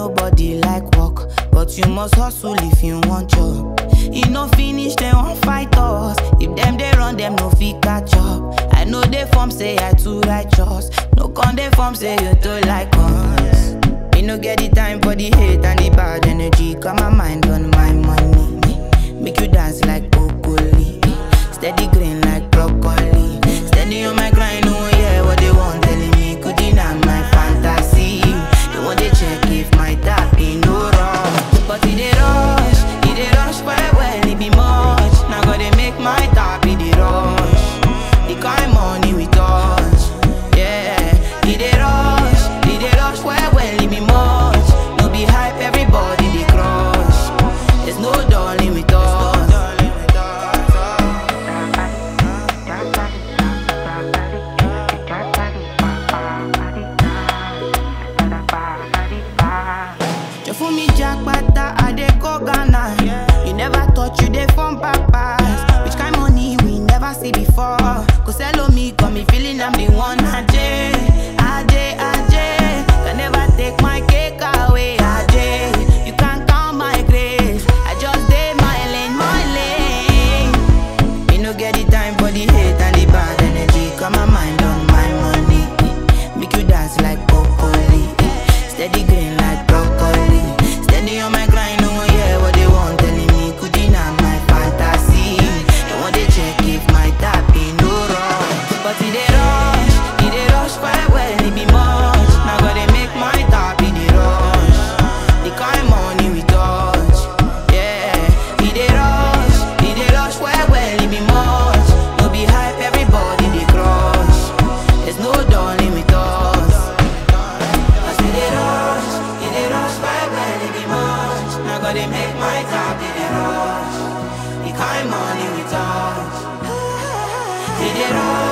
nobody like work, but you must hustle if you want job. E no finish, dem wan fight us. If dem dey run, dem no fit catch up. I know dey form say I too righteous. No con dey form say you too like us. Me no get the time for the hate and the bad energy. Got my mind on my money. Make you dance like broccoli. Steady green like broccoli. Steady on my grind, oh yeah, what they want telling me. Could deny my fantasy. They want to check if my tap ain't no wrong. But it dey rush well, it be much. Now gotta make my tap in the rush. The kind money we touch, yeah. It dey rush well, it be much. No be hype, everybody they crush. There's no darling with us. For me jackpata, I dey go Ghana. You never thought you dey from papas. Which kind money we never see before. Cause hello me, got me feeling I'm the one. Ajay, can never take my cake away. Ajay, you can't count my grace. I just dey my lane. Me no get the time for the hate and the bad energy. Got my mind on my money. Make you dance like broccoli. Steady green like broccoli. Steady on my grind, oh yeah, what they want telling me. Could deny my fantasy. They want to check if my tap ain't no wrong. But it dey rush well, it be much. Now gotta make my tap in the rush. The kind money we touch, yeah. It dey rush well, it be much. No be hype, everybody they crush. There's no darling with us. Cause it dey rush well, it be much. Now gotta make my tap in the rush. The kind money we touch, it dey rush.